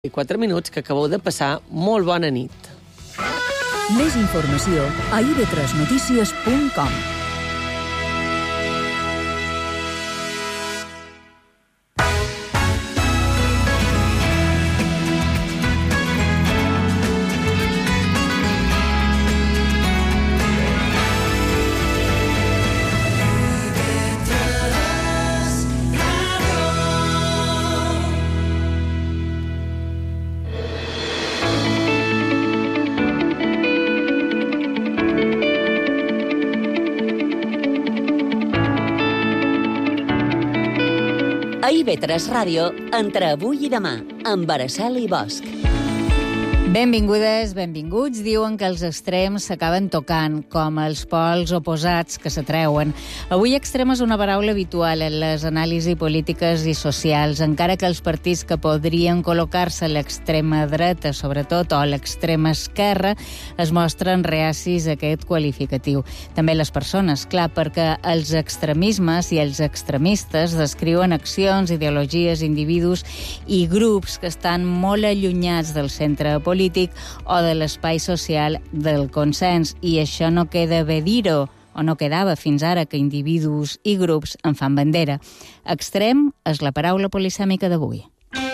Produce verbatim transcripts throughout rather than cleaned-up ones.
I quatre minuts que acabeu de passar. Molt bona nit. Més informació a i ve tres notícies punt com. A i ve tres Ràdio, entre avui i demà, amb Araceli Bosch. Benvingudes, benvinguts. Diuen que els extrems s'acaben tocant, com els pols oposats que s'atreuen. Avui extrem és una paraula habitual en les anàlisis polítiques i socials, encara que els partits que podrien col·locar-se a l'extrema dreta, sobretot, o a l'extrema esquerra, es mostren reacis a aquest qualificatiu. També les persones, clar, perquè els extremismes i els extremistes descriuen accions, ideologies, individus i grups que estan molt allunyats del centre polític o de l'espai social del consens, i això no queda bé dir-ho, o no quedava fins ara, que individus i grups en fan bandera. Extrem és la paraula polisèmica d'avui.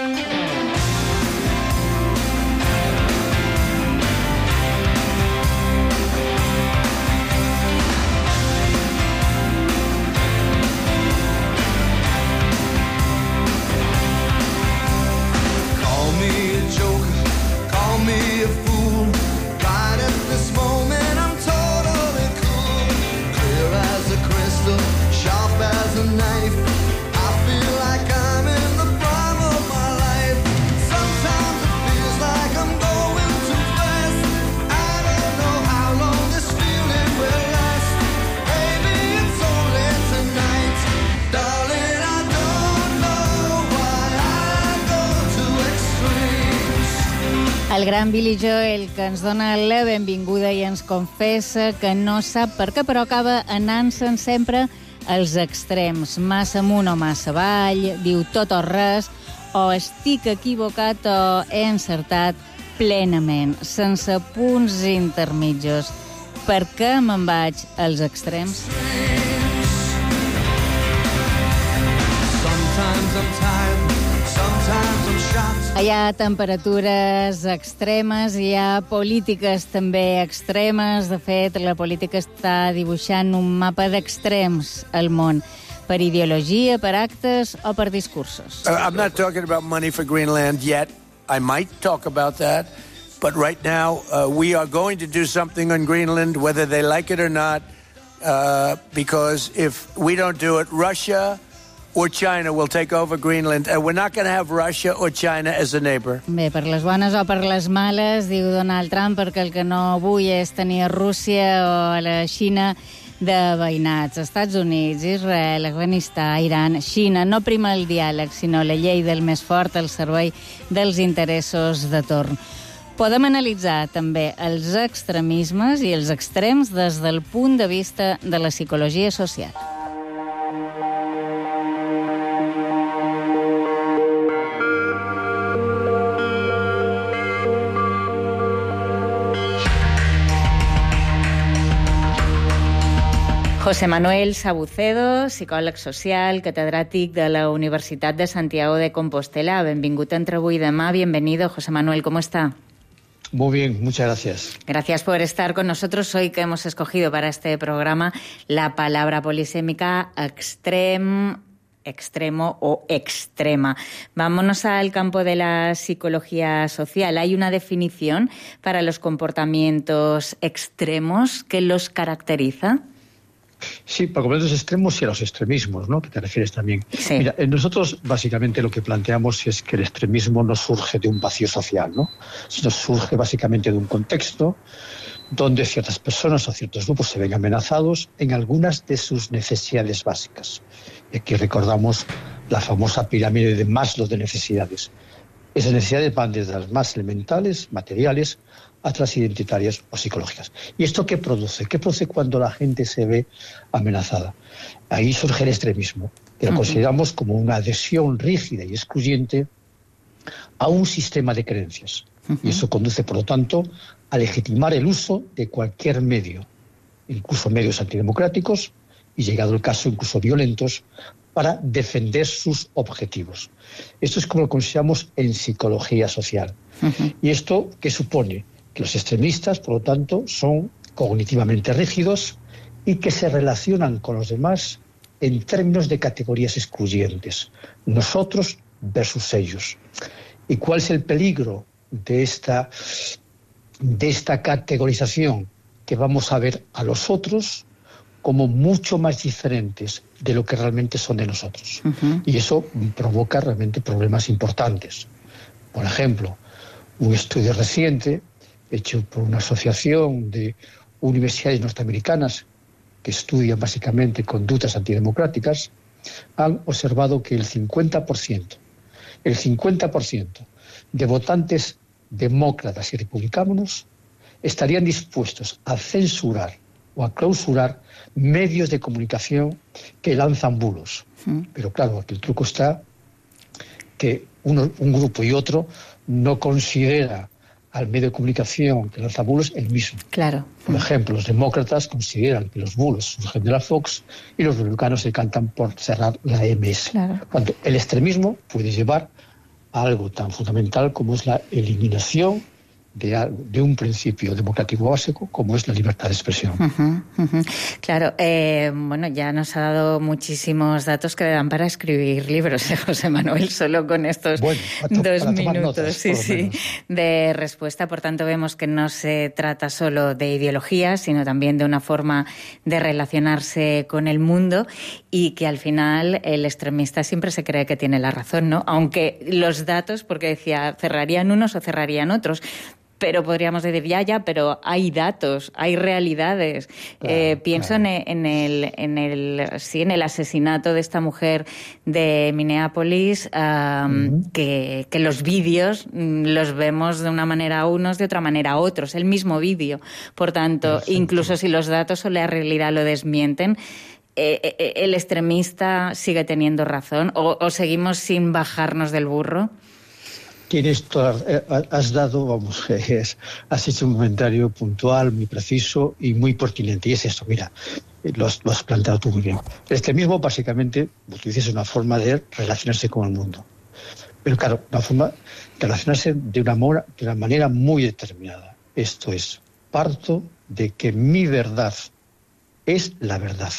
El gran Billy Joel, que ens dona la benvinguda i ens confessa que no sap per què, però acaba anant-se'n sempre als extrems. Massa amunt o massa avall, diu tot o res, o estic equivocat o he encertat plenament, sense punts intermitjos. Per què me'n vaig als extrems? Sometimes I'm tired, sometimes I'm shocked. Hi ha temperatures extremes, hi ha polítiques també extremes. De fet, la política està dibuixant un mapa d'extrems al món, per ideologia, per actes o per discursos. Uh, I'm not talking about money for Greenland yet. I might talk about that. But right now, uh, we are going to do something on Greenland, whether they like it or not, uh, because if we don't do it, Russia or China will take over Greenland, and we're not going to have Russia or China as a neighbor. Bé, per les bones o per les males, diu Donald Trump, perquè el que no vull és tenir a Rússia o a la Xina de veïnats. Estats Units, Israel, Afganistan, Iran, Xina, no prima el diàleg, sinó la llei del més fort al servei dels interessos de torn. Podem analitzar també els extremismes i els extrems des del punt de vista de la psicologia social. José Manuel Sabucedo, psicòleg social, catedràtic de la Universitat de Santiago de Compostela. Benvingut entre avui i demà. Bienvenido, José Manuel. ¿Cómo está? Muy bien, muchas gracias. Gracias por estar con nosotros hoy, que hemos escogido para este programa la palabra polisémica extrem, extremo o extrema. Vámonos al campo de la psicología social. ¿Hay una definición para los comportamientos extremos que los caracteriza? Sí, para comportamientos extremos y a los extremismos, ¿no? Que te refieres también. Sí. Mira, nosotros básicamente lo que planteamos es que el extremismo no surge de un vacío social, ¿no? Sino surge básicamente de un contexto donde ciertas personas o ciertos grupos se ven amenazados en algunas de sus necesidades básicas. Y aquí recordamos la famosa pirámide de Maslow de necesidades. Esas necesidades van desde las más elementales, materiales, hasta las identitarias o psicológicas. ¿Y esto qué produce? ¿Qué produce cuando la gente se ve amenazada? Ahí surge el extremismo, que lo uh-huh. consideramos como una adhesión rígida y excluyente a un sistema de creencias. Uh-huh. Y eso conduce, por lo tanto, a legitimar el uso de cualquier medio, incluso medios antidemocráticos, y llegado el caso, incluso violentos, para defender sus objetivos. Esto es como lo consideramos en psicología social. Uh-huh. ¿Y esto qué supone? Que los extremistas, por lo tanto, son cognitivamente rígidos y que se relacionan con los demás en términos de categorías excluyentes. Nosotros versus ellos. ¿Y cuál es el peligro de esta, de esta categorización? Que vamos a ver a los otros como mucho más diferentes de lo que realmente son de nosotros. Uh-huh. Y eso provoca realmente problemas importantes. Por ejemplo, un estudio reciente hecho por una asociación de universidades norteamericanas que estudian básicamente conductas antidemocráticas, han observado que el cincuenta por ciento, el cincuenta por ciento de votantes demócratas y republicanos estarían dispuestos a censurar o a clausurar medios de comunicación que lanzan bulos. Mm. Pero claro, aquí el truco está que uno, un grupo y otro no considera al medio de comunicación que lanza bulos el mismo. Claro. Por ejemplo, los demócratas consideran que los bulos surgen de la Fox y los republicanos se cantan por cerrar la eme ese. Claro. Cuando el extremismo puede llevar a algo tan fundamental como es la eliminación De, de un principio democrático básico como es la libertad de expresión. Uh-huh, uh-huh. Claro, eh, bueno, ya nos ha dado muchísimos datos que le dan para escribir libros, ¿eh, José Manuel? Solo con estos bueno, to- dos minutos notas, sí, sí, de respuesta. Por tanto, vemos que no se trata solo de ideologías, sino también de una forma de relacionarse con el mundo y que al final el extremista siempre se cree que tiene la razón, ¿no? Aunque los datos, porque decía, cerrarían unos o cerrarían otros, pero podríamos decir, ya, ya, pero hay datos, hay realidades. Claro, eh, pienso claro. en, en, el, en, el, sí, en el asesinato de esta mujer de Minneapolis, um, uh-huh. que, que los vídeos los vemos de una manera a unos, de otra manera a otros, el mismo vídeo. Por tanto, Perfecto. Incluso si los datos o la realidad lo desmienten, eh, eh, ¿el extremista sigue teniendo razón o, o seguimos sin bajarnos del burro? Tienes toda, has dado, vamos, es, has hecho un comentario puntual, muy preciso y muy pertinente. Y es eso, mira, lo has, lo has planteado tú muy bien. El extremismo, básicamente, como tú dices, es una forma de relacionarse con el mundo. Pero claro, una forma de relacionarse de una, mora, de una manera muy determinada. Esto es, parto de que mi verdad es la verdad.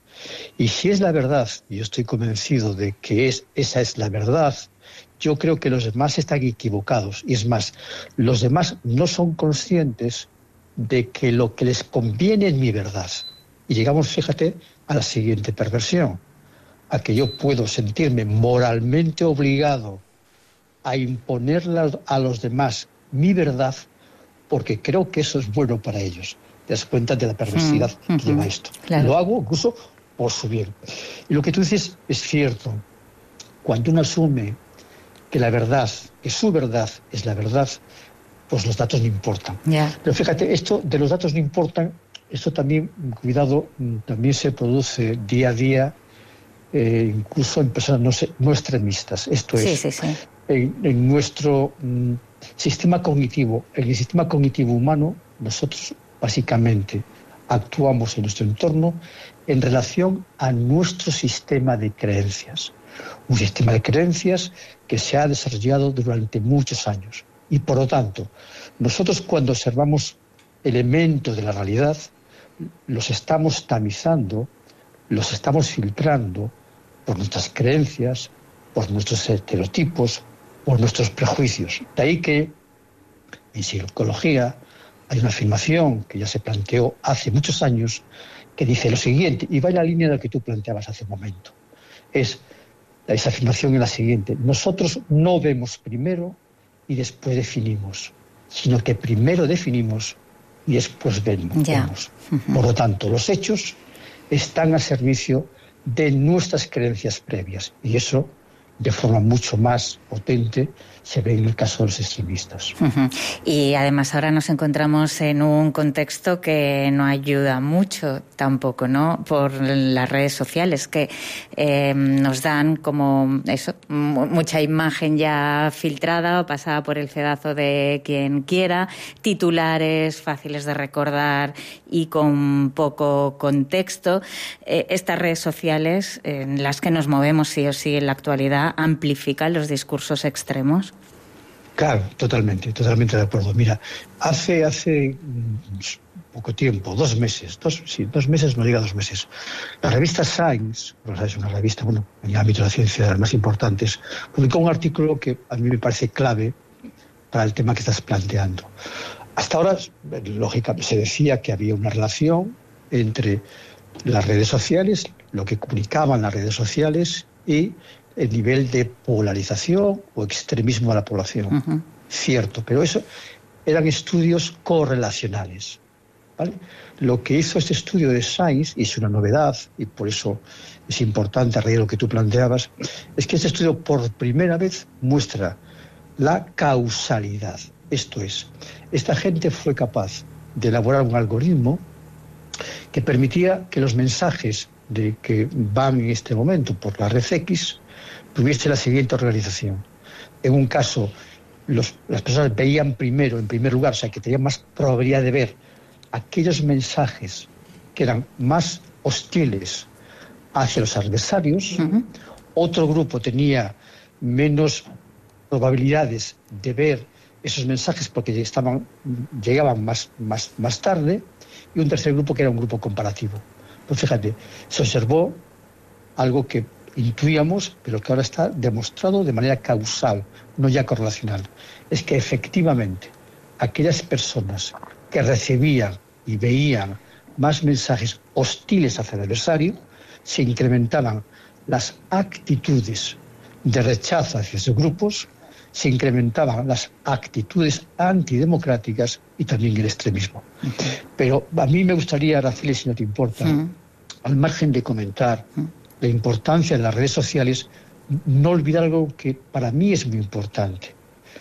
Y si es la verdad, y yo estoy convencido de que es, esa es la verdad, yo creo que los demás están equivocados. Y es más, los demás no son conscientes de que lo que les conviene es mi verdad. Y llegamos, fíjate, a la siguiente perversión. A que yo puedo sentirme moralmente obligado a imponerle a los demás mi verdad porque creo que eso es bueno para ellos. Te das cuenta de la perversidad mm, que uh-huh. lleva esto. Claro. Lo hago incluso por su bien. Y lo que tú dices es cierto. Cuando uno asume que la verdad, que su verdad es la verdad, pues los datos no importan. Yeah. Pero fíjate, esto de los datos no importan, esto también, cuidado, también se produce día a día, eh, incluso en personas no, sé, no extremistas. Esto sí, es, sí, sí. En, en nuestro mm, sistema cognitivo, en el sistema cognitivo humano, nosotros básicamente actuamos en nuestro entorno en relación a nuestro sistema de creencias. Un sistema de creencias que se ha desarrollado durante muchos años. Y por lo tanto, nosotros cuando observamos elementos de la realidad, los estamos tamizando, los estamos filtrando por nuestras creencias, por nuestros estereotipos, por nuestros prejuicios. De ahí que en psicología hay una afirmación que ya se planteó hace muchos años que dice lo siguiente, y va en la línea de lo que tú planteabas hace un momento. Es Esa afirmación es la siguiente: nosotros no vemos primero y después definimos, sino que primero definimos y después vemos. Ya. Uh-huh. Por lo tanto, los hechos están al servicio de nuestras creencias previas y eso de forma mucho más potente se ve en el caso de los extremistas. Uh-huh. Y además ahora nos encontramos en un contexto que no ayuda mucho tampoco, ¿no? Por las redes sociales que eh, nos dan como eso, m- mucha imagen ya filtrada o pasada por el cedazo de quien quiera, titulares fáciles de recordar y con poco contexto. Eh, estas redes sociales en las que nos movemos sí o sí en la actualidad amplifican los discursos extremos. Claro, totalmente, totalmente de acuerdo. Mira, hace hace poco tiempo, dos meses, dos, sí, dos meses, no diga dos meses, la revista Science, es una revista, bueno, en el ámbito de la ciencia de las más importantes, publicó un artículo que a mí me parece clave para el tema que estás planteando. Hasta ahora, lógicamente, se decía que había una relación entre las redes sociales, lo que comunicaban las redes sociales y el nivel de polarización o extremismo de la población. Uh-huh. Cierto, pero eso eran estudios correlacionales, ¿vale? Lo que hizo este estudio de Science, y es una novedad, y por eso es importante a raíz de lo que tú planteabas, es que este estudio por primera vez muestra la causalidad. Esto es, esta gente fue capaz de elaborar un algoritmo que permitía que los mensajes de que van en este momento por la red X tuviese la siguiente organización. En un caso, los, las personas veían primero, en primer lugar, o sea, que tenían más probabilidad de ver aquellos mensajes que eran más hostiles hacia los adversarios. Uh-huh. Otro grupo tenía menos probabilidades de ver esos mensajes porque estaban, llegaban más, más, más tarde, y un tercer grupo que era un grupo comparativo. Pues fíjate, se observó algo que intuíamos, pero que ahora está demostrado de manera causal, no ya correlacional. Es que efectivamente aquellas personas que recibían y veían más mensajes hostiles hacia el adversario, se incrementaban las actitudes de rechazo hacia esos grupos, se incrementaban las actitudes antidemocráticas y también el extremismo. Uh-huh. Pero a mí me gustaría, Araceli, si no te importa, uh-huh. al margen de comentar uh-huh. la importancia de las redes sociales, no olvidar algo que para mí es muy importante.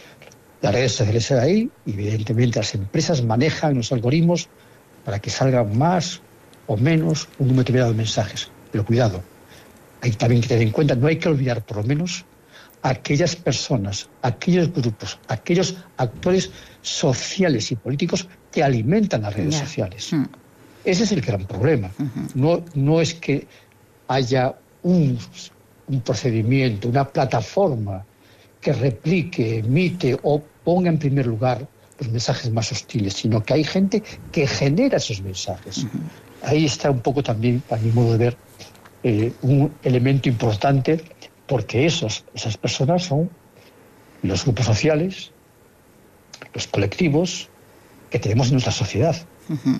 Las redes sociales están ahí, y evidentemente las empresas manejan los algoritmos para que salgan más o menos un número determinado de mensajes. Pero cuidado, hay también que tener en cuenta, no hay que olvidar por lo menos aquellas personas, aquellos grupos, aquellos actores sociales y políticos que alimentan las redes yeah. sociales. Mm. Ese es el gran problema. Uh-huh. No, no es que haya un, un procedimiento, una plataforma que replique, emite o ponga en primer lugar los mensajes más hostiles, sino que hay gente que genera esos mensajes. Uh-huh. Ahí está un poco también, a mi modo de ver, eh, un elemento importante, porque esos, esas personas son los grupos sociales, los colectivos que tenemos en nuestra sociedad. Uh-huh.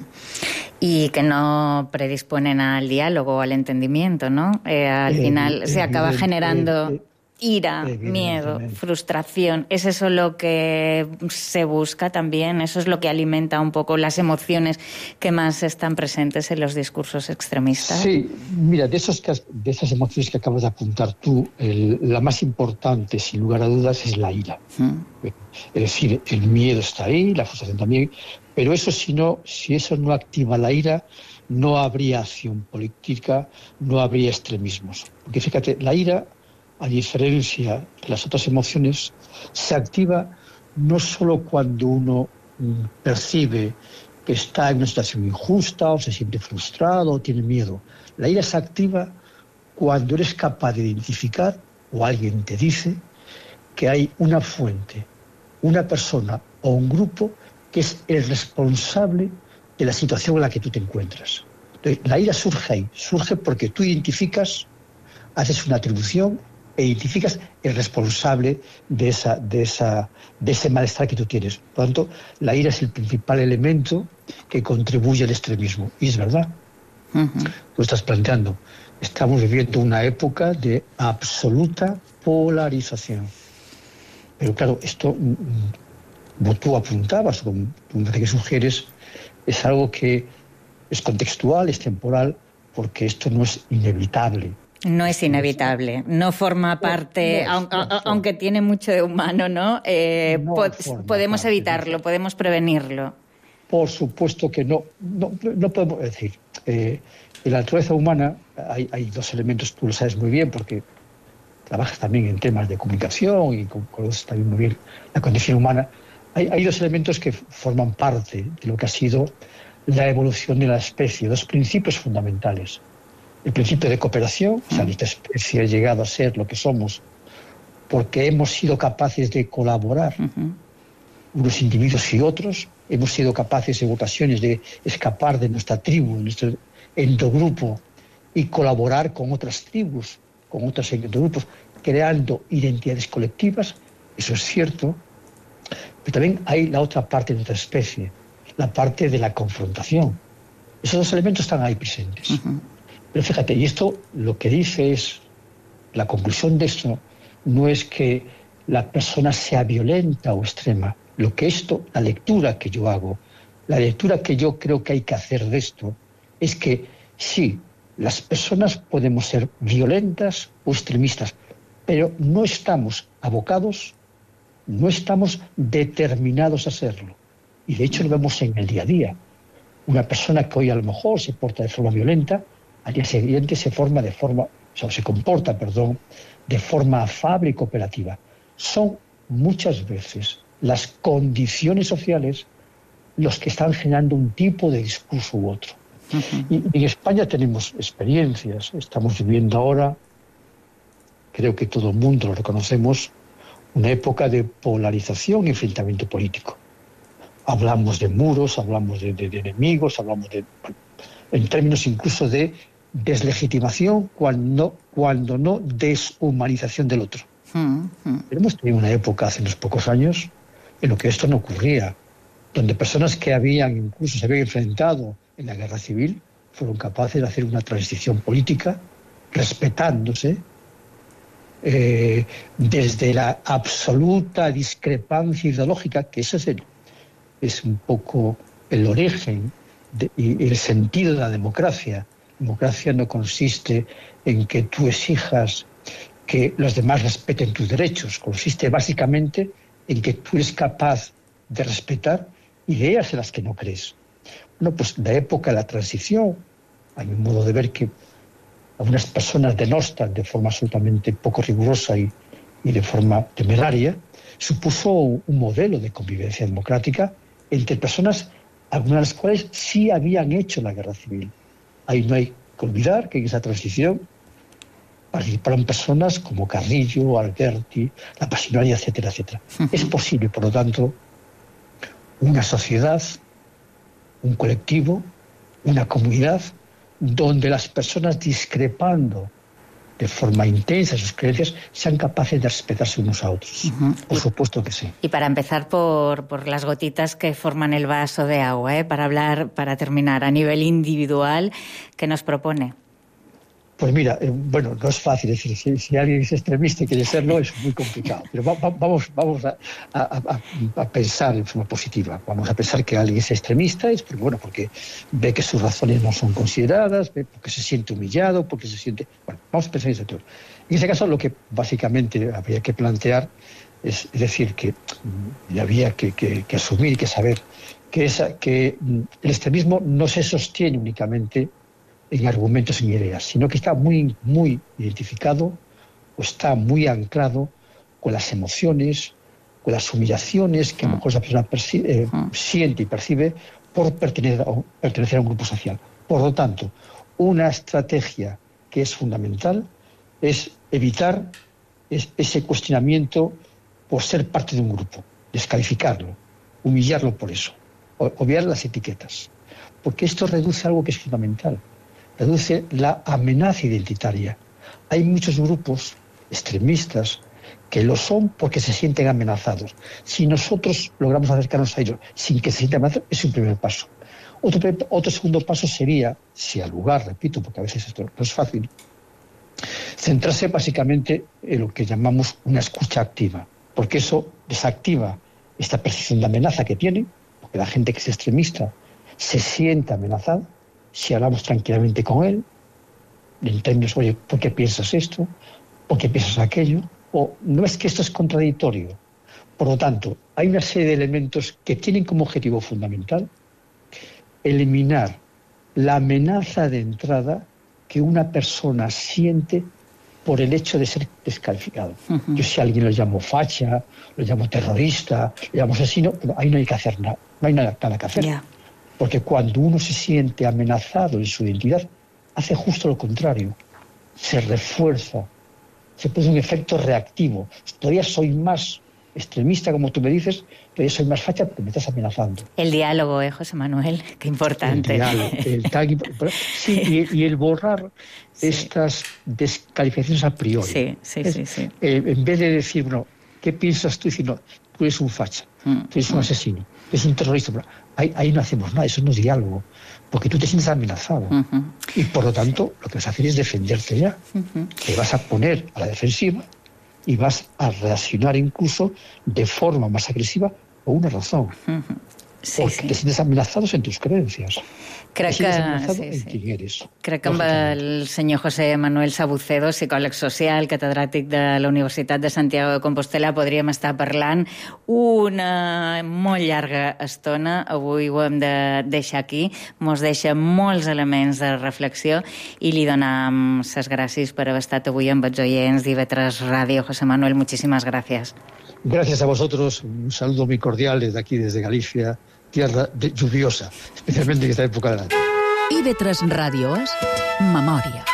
Y que no predisponen al diálogo o al entendimiento, ¿no? Eh, al eh, final eh, se acaba eh, generando eh, ira, miedo, frustración. ¿Es eso lo que se busca también? ¿Eso es lo que alimenta un poco las emociones que más están presentes en los discursos extremistas? Sí, mira, de, esos que, de esas emociones que acabas de apuntar tú, el, la más importante, sin lugar a dudas, es la ira. ¿Mm? Es decir, el miedo está ahí, la frustración también, pero eso si, no, si eso no activa la ira, no habría acción política, no habría extremismos. Porque fíjate, la ira, a diferencia de las otras emociones, se activa no solo cuando uno percibe que está en una situación injusta o se siente frustrado o tiene miedo. La ira se activa cuando eres capaz de identificar o alguien te dice que hay una fuente, una persona o un grupo que es el responsable de la situación en la que tú te encuentras. Entonces, la ira surge ahí, surge porque tú identificas, haces una atribución e identificas el responsable de, esa, de, esa, de ese malestar que tú tienes. Por lo tanto, la ira es el principal elemento que contribuye al extremismo. Y es verdad, uh-huh. Lo estás planteando. Estamos viviendo una época de absoluta polarización. Pero claro, esto, como tú apuntabas, como tú que sugieres, es algo que es contextual, es temporal, porque esto no es inevitable. No es inevitable, no forma parte, no, no, aunque, no, aunque tiene mucho de humano, ¿no? Eh, no po podemos parte, evitarlo, no. podemos prevenirlo. Por supuesto que no, no, no podemos decir. Eh, en la naturaleza humana hay, hay dos elementos, tú lo sabes muy bien, porque trabajas también en temas de comunicación y conoces también muy bien la condición humana. Hay, hay dos elementos que forman parte de lo que ha sido la evolución de la especie, dos principios fundamentales. El principio de cooperación, o sea, nuestra especie ha llegado a ser lo que somos porque hemos sido capaces de colaborar, uh-huh. unos individuos y otros, hemos sido capaces en ocasiones de escapar de nuestra tribu, de nuestro endogrupo y colaborar con otras tribus, con otros endogrupos, creando identidades colectivas, eso es cierto, pero también hay la otra parte de nuestra especie, la parte de la confrontación. Esos dos elementos están ahí presentes. Uh-huh. Pero fíjate, y esto lo que dice es, la conclusión de esto no es que la persona sea violenta o extrema. Lo que esto, la lectura que yo hago, la lectura que yo creo que hay que hacer de esto, es que sí, las personas podemos ser violentas o extremistas, pero no estamos abocados, no estamos determinados a serlo. Y de hecho lo vemos en el día a día. Una persona que hoy a lo mejor se porta de forma violenta, al día siguiente se forma de forma, o sea, se comporta, perdón, de forma afable y cooperativa. Son muchas veces las condiciones sociales los que están generando un tipo de discurso u otro. Uh-huh. Y en España tenemos experiencias, estamos viviendo ahora, creo que todo el mundo lo reconocemos, una época de polarización y enfrentamiento político. Hablamos de muros, hablamos de, de, de enemigos, hablamos de, en términos incluso de deslegitimación cuando, cuando no deshumanización del otro. Uh-huh. Pero hemos tenido una época hace unos pocos años en lo que esto no ocurría, donde personas que habían incluso se habían enfrentado en la guerra civil fueron capaces de hacer una transición política respetándose eh, desde la absoluta discrepancia ideológica, que ese es, el, es un poco el origen de, y el sentido de la democracia. La democracia no consiste en que tú exijas que los demás respeten tus derechos, consiste básicamente en que tú eres capaz de respetar ideas en las que no crees. Bueno, pues la época de la transición, hay un modo de ver que algunas personas denostan de forma absolutamente poco rigurosa y, y de forma temeraria, supuso un modelo de convivencia democrática entre personas, algunas de las cuales sí habían hecho la guerra civil. Ahí no hay que olvidar que en esa transición participaron personas como Carrillo, Alberti, La Pasionaria, etcétera, etcétera. Uh-huh. Es posible, por lo tanto, una sociedad, un colectivo, una comunidad, donde las personas discrepando de forma intensa sus creencias sean capaces de respetarse unos a otros. Uh-huh. Por supuesto que sí. Y para empezar por, por las gotitas que forman el vaso de agua, ¿eh? para hablar, para terminar, a nivel individual, ¿qué nos propone? Pues mira, eh, bueno, no es fácil decir, si, si alguien es extremista y quiere serlo, es muy complicado. Pero va, va, vamos, vamos a, a, a, a pensar en forma positiva. Vamos a pensar que alguien es extremista, es porque, bueno, porque ve que sus razones no son consideradas, ve porque se siente humillado, porque se siente... Bueno, vamos a pensar en eso. En ese caso, lo que básicamente habría que plantear es, es decir, que mm, había que, que, que asumir y que saber que, esa, que mm, el extremismo no se sostiene únicamente en argumentos y ideas, sino que está muy, muy identificado o está muy anclado con las emociones, con las humillaciones que a lo mejor esa persona percibe, eh, siente y percibe por pertenecer a, pertenecer a un grupo social. Por lo tanto, una estrategia que es fundamental es evitar es, ese cuestionamiento por ser parte de un grupo, descalificarlo, humillarlo por eso, obviar las etiquetas, porque esto reduce algo que es fundamental. Reduce la amenaza identitaria. Hay muchos grupos extremistas que lo son porque se sienten amenazados. Si nosotros logramos acercarnos a ellos sin que se sientan amenazados, es un primer paso. Otro, otro segundo paso sería, si al lugar, repito, porque a veces esto no es fácil, centrarse básicamente en lo que llamamos una escucha activa, porque eso desactiva esta percepción de amenaza que tienen, porque la gente que es extremista se siente amenazada. Si hablamos tranquilamente con él, en términos, oye, ¿por qué piensas esto? ¿Por qué piensas aquello? O no es que esto es contradictorio. Por lo tanto, hay una serie de elementos que tienen como objetivo fundamental eliminar la amenaza de entrada que una persona siente por el hecho de ser descalificado. Uh-huh. Yo si a alguien lo llamo facha, lo llamo terrorista, lo llamo asesino, pero ahí no hay que hacer nada, no hay nada, nada que hacer. Yeah. Porque cuando uno se siente amenazado en su identidad, hace justo lo contrario. Se refuerza, se produce un efecto reactivo. Todavía soy más extremista, como tú me dices, pero yo soy más facha porque me estás amenazando. El diálogo, ¿eh, José Manuel? Qué importante. El diálogo, el tag, sí, y, y el borrar sí. estas descalificaciones a priori. Sí, sí, es, sí. sí. Eh, en vez de decir, bueno, ¿qué piensas tú? Decir, no, tú eres un facha, mm. tú eres un asesino, tú eres un terrorista. Pero ahí, ahí no hacemos nada, eso no es diálogo, porque tú te sientes amenazado. Uh-huh. Y por lo tanto, lo que vas a hacer es defenderte ya. Uh-huh. Te vas a poner a la defensiva y vas a reaccionar incluso de forma más agresiva por una razón. Uh-huh. Sí, porque sí. te sientes amenazados en tus creencias. Crec que, sí, sí. Crec que amb el senyor José Manuel Sabucedo, psicòleg social, catedràtic de la Universitat de Santiago de Compostela, podríem estar parlant una molt llarga estona. Avui ho hem de deixar aquí. Mos deixa molts elements de reflexió i li donem les gràcies per haver estat avui amb els oients d'I V tres Ràdio. José Manuel, muchísimas gracias. Gracias a vosotros. Un saludo muy cordial desde aquí, desde Galicia, tierra de, lluviosa, especialmente en esta época del año. I V tres Ràdio és Memòria.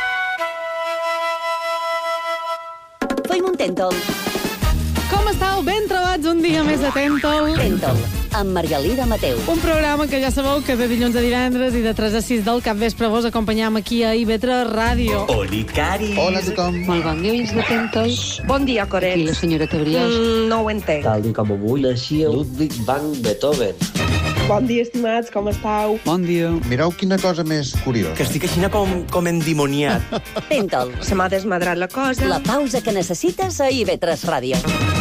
Fem un Tentol. Com estàu? Ben trobats un dia més de Tentol. Tentol, amb Margalida Mateu. Un programa que ja sabeu que de dilluns a divendres i de tres a sis del capvespre vos acompanyam aquí a I V tres Ràdio. Oli, Cari. Hola a tothom. Molt bon dia, oients de Tentol. Bon dia, Coret. Aquí la senyora Tebriós. Mm, no ho entenc. Tal i com avui naixia Ludwig van Beethoven. Bon dia, estimats, com estàu? Bon dia. Mireu quina cosa més curiosa. Que estic així com, com endimoniat. Tentol. Se m'ha desmadrat la cosa. La pausa que necessites a I V tres Ràdio.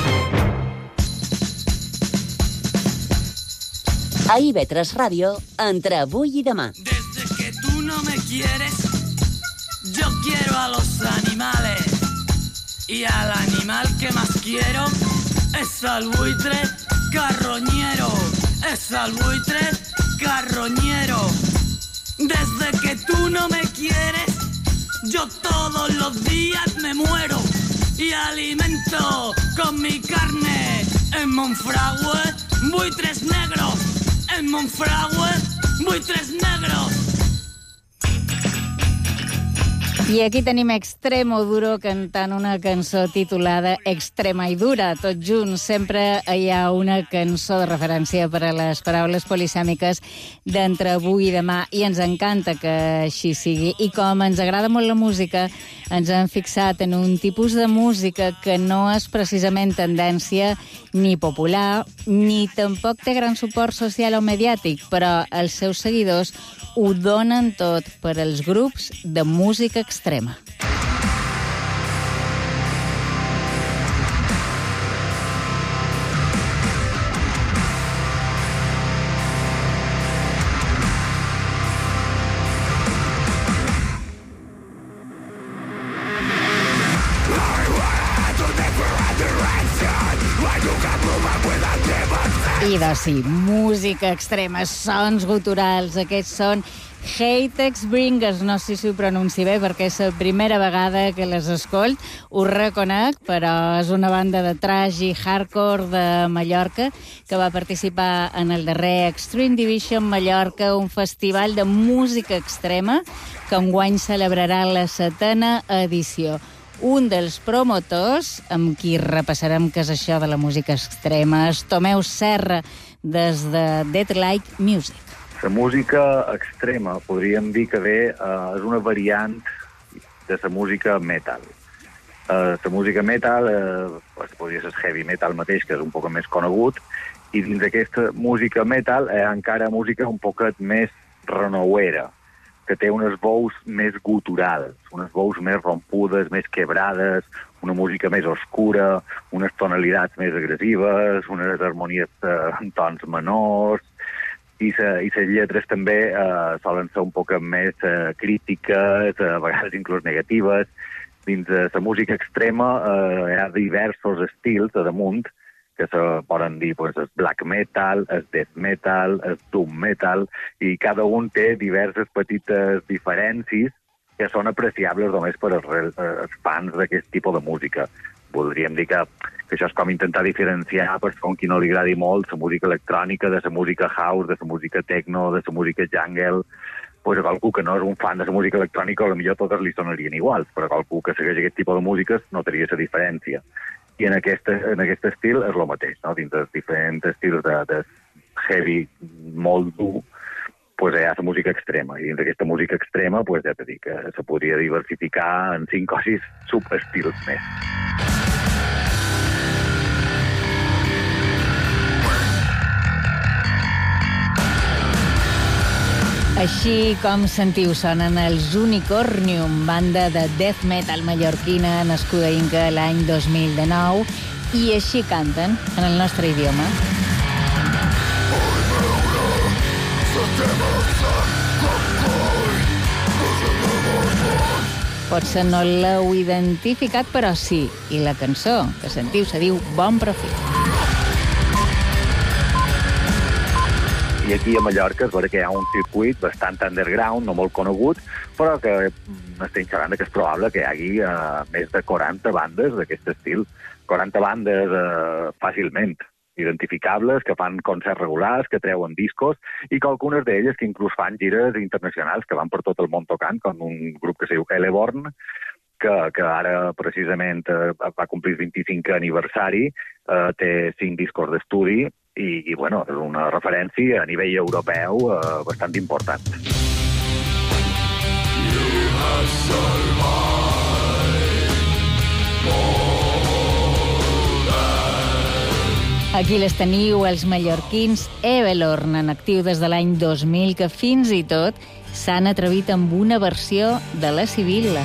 A I V tres Ràdio, entre avui i demà. Desde que tú no me quieres, yo quiero a los animales. Y al animal que más quiero es al buitre carroñero. Es al buitre carroñero. Desde que tú no me quieres, yo todos los días me muero y alimento con mi carne en Monfragüe buitres negros. En Monfragüe buitres negros. I aquí tenim Extremoduro cantant una cançó titulada Extrema i Dura. Tots junts, sempre hi ha una cançó de referència per a les paraules polisèmiques d'entre avui i demà, i ens encanta que així sigui. I com ens agrada molt la música, ens hem fixat en un tipus de música que no és precisament tendència ni popular, ni tampoc té gran suport social o mediàtic, però els seus seguidors ho donen tot per als grups de música extrema. I doncs sí, música extrema, sons guturals, aquests són Hatex Bringers, no sé si ho pronunci bé perquè és la primera vegada que les escolt, ho reconec, però és una banda de trash i hardcore de Mallorca que va participar en el darrer Extreme Division Mallorca, un festival de música extrema que enguany celebrarà la setena edició. Un dels promotors, amb qui repassarem què és això de la música extrema, és Tomeu Serra, des de Dead Like Music. La música extrema, podríem dir que bé, uh, és una variant de la música metal. Uh, la música metal uh, pues, podria ser heavy metal mateix, que és un poc més conegut, i dins d'aquesta música metal hi ha encara música un poquet més renouera, que té unes veus més guturals, unes veus més rompudes, més quebrades, una música més oscura, unes tonalitats més agressives, unes harmonies en tons menors. i les lletres també eh, solen ser un poc més eh, crítiques, a vegades inclús negatives. Dins de la música extrema eh, hi ha diversos estils a damunt, que se poden dir pues, el black metal, el death metal, el doom metal, i cada un té diverses petites diferències que són apreciables només per als, als fans d'aquest tipus de música. Voldríem dir que, que això és com intentar diferenciar per com qui no li agradi molt la música electrònica de la música house, de la música techno, de la música jungle. Pues a qualcú que no és un fan de la música electrònica, potser totes li sonarien iguals, però a qualcú que segueix aquest tipus de músiques notaria la diferència. I en aquest, en aquest estil és el mateix, no? Dins dels diferents estils de, de heavy molt dur, pues hi ha la música extrema. I dins d'aquesta música extrema, pues ja t'he dit que se podria diversificar en cinc o sis subestils més. Així com sentiu, sonen els Unicornium, banda de death metal mallorquina nascuda a Inca l'any dos mil dinou, i així canten en el nostre idioma. Potser no l'heu identificat, però sí, i la cançó que sentiu se diu Bon Profit. I aquí a Mallorca és vera que hi ha un circuit bastant underground, no molt conegut, però que estem xerrant que és probable que hi hagi uh, més de quaranta bandes d'aquest estil. quaranta bandes uh, fàcilment identificables, que fan concerts regulars, que treuen discos, i que algunes d'elles que inclús fan gires internacionals, que van per tot el món tocant, com un grup que es diu Eleborn, que, que ara precisament uh, va complir el vint-i-cinquè aniversari, uh, té cinc discos d'estudi, I, i bueno, és una referència a nivell europeu eh, bastant important. Aquí les teniu, els mallorquins Evelorn, en actiu des de l'any dos mil, que fins i tot s'han atrevit amb una versió de la Sibilla.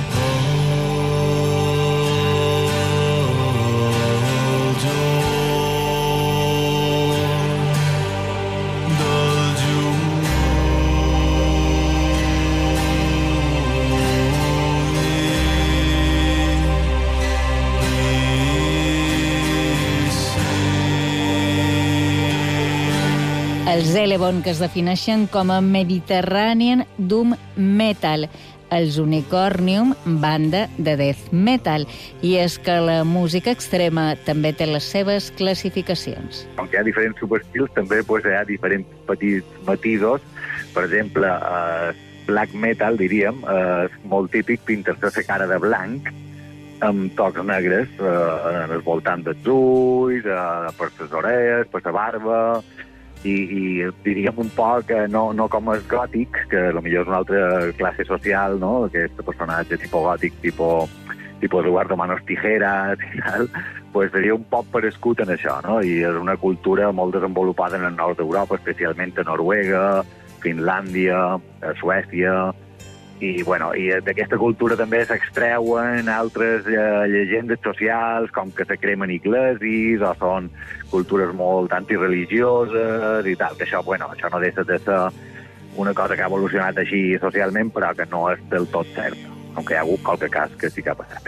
Els Elebon, que es defineixen com a Mediterranean Doom Metal. Els Unicornium, banda de death metal. I és que la música extrema també té les seves classificacions. Com que hi ha diferents subestils, també pues, hi ha diferents petits matisos. Per exemple, eh, black metal, diríem, eh, és molt típic pintar-se la cara de blanc amb tocs negres eh, en el voltant dels ulls, eh, per les orelles, per la barba... I, i diríem un poc, no, no com els gòtics, que potser és una altra classe social, no? Aquest personatge tipus gòtic, tipus, tipus Eduardo Manos Tijeras i tal, pues seria un poc parescut en això, no? I és una cultura molt desenvolupada en el nord d'Europa, especialment a Noruega, Finlàndia, a Suècia... I, bueno, i d'aquesta cultura també s'extreuen altres eh, llegendes socials, com que se cremen iglesis, o són cultures molt antireligioses i tal, que això, bueno, això no deixa de ser una cosa que ha evolucionat així socialment, però que no és del tot cert, aunque hi ha hagut qualque cas que sí que ha passat.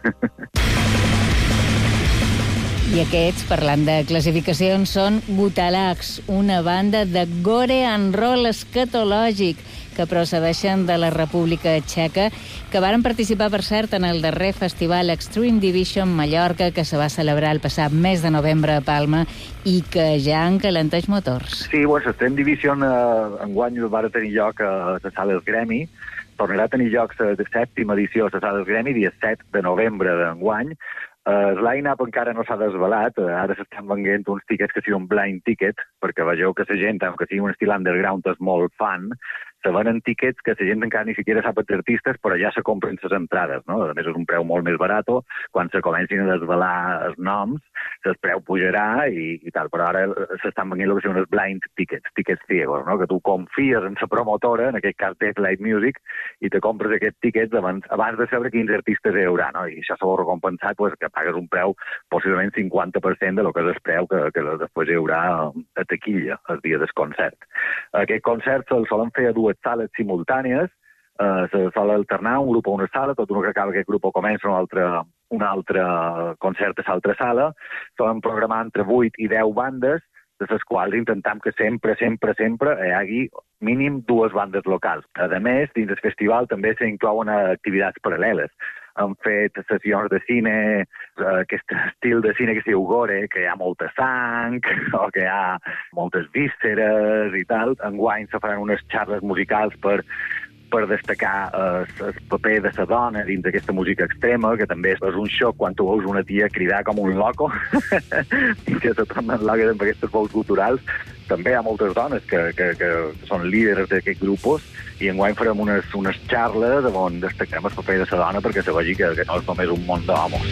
I aquests, parlant de classificacions, són Gutalax, una banda de gore and roll escatològic que procedeixen de la República Txeca, que varen participar, per cert, en el darrer festival Extreme Division Mallorca, que se va celebrar el passat mes de novembre a Palma i que ja encalenteix motors. Sí, bueno, l'Extreme Division eh, enguany va tenir lloc a la sala del Gremi, tornarà a tenir lloc la sèptima edició a la sala del Gremi, dia set de novembre d'enguany. Uh, el line-up encara no s'ha desvelat, uh, ara s'estan venent uns tickets que siguin blind ticket, perquè vegeu que la gent, aunque sigui un estil underground, és molt fan. se venen tiquets que la gent encara ni siquiera sap els artistes, però ja se compren les entrades, no? A més, és un preu molt més barat. Quan se comencin a desvelar els noms, el preu pujarà i, i tal. Però ara s'estan venint el que són els blind tickets, tickets ciegos, no? Que tu confies en la promotora, en aquest cas Deathlight Music, i te compres aquests tiquets abans, abans de saber quins artistes hi haurà, no? I això s'ha recompensat pues, que pagues un preu possiblement cinquanta per cent de lo que és el preu que, que després hi haurà a taquilla el dia del concert. Aquest concert se'l solen fer a dues sales simultànies, eh, se sol alternar un grup a una sala, tot un que acaba aquest grup comença un altre, un altre concert a l'altra sala, solen programar entre vuit i deu bandes, de les quals intentam que sempre, sempre, sempre hi hagi mínim dues bandes locals. A més, dins del festival també s'inclouen activitats paral·leles. Han fet sessions de cine, aquest estil de cine que es diu gore, que hi ha molta sang, o que hi ha moltes vísceres i tal. Enguany se faran unes xarles musicals per per destacar el eh, paper de la dona dins d'aquesta música extrema, que també és un xoc quan tu veus una tia cridar com un loco, que se tornen loques amb aquestes veus culturals. També hi ha moltes dones que, que, que són líders d'aquests grupos, i enguany farem unes, unes xarles on destaquem el paper de la dona perquè se vegi que, que no és només un món d'homes.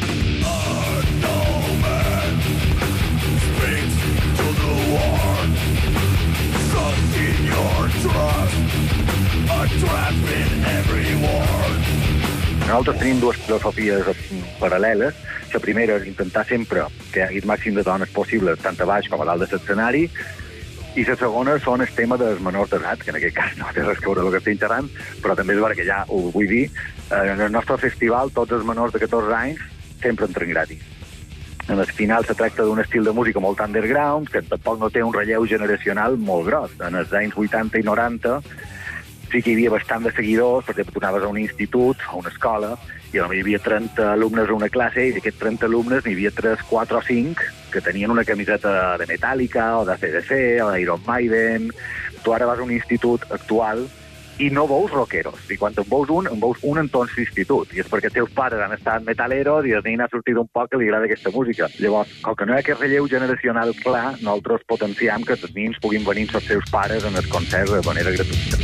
Nosaltres tenim dues filosofies paral·leles. La primera és intentar sempre que hi hagi el màxim de dones possibles, tant a baix com a dalt de l'escenari, i la segona són el tema dels menors d'edat, que en aquest cas no té res a veure amb el que estem xerrant, però també és vera que ja ho vull dir, en el nostre festival tots els menors de catorze anys sempre entren gratis. En el final se tracta d'un estil de música molt underground, que tampoc no té un relleu generacional molt gros. En els anys vuitanta i noranta sí que hi havia bastant de seguidors, per exemple, tu anaves a un institut, a una escola, i potser hi havia trenta alumnes a una classe, i d'aquests trenta alumnes n'hi havia tres, quatre o cinc que tenien una camiseta de Metallica, o de C D C, o d'Iron Maiden. Tu ara vas a un institut actual i no veus rockeros. I quan en veus un, en veus un en tot l'institut. I és perquè els teus pares han estat metaleros i el nen ha sortit un poc que li agrada aquesta música. Llavors, com que no hi ha aquest relleu generacional clar, nosaltres potenciam que els nens puguin venir amb els seus pares en els concerts de manera gratuïta.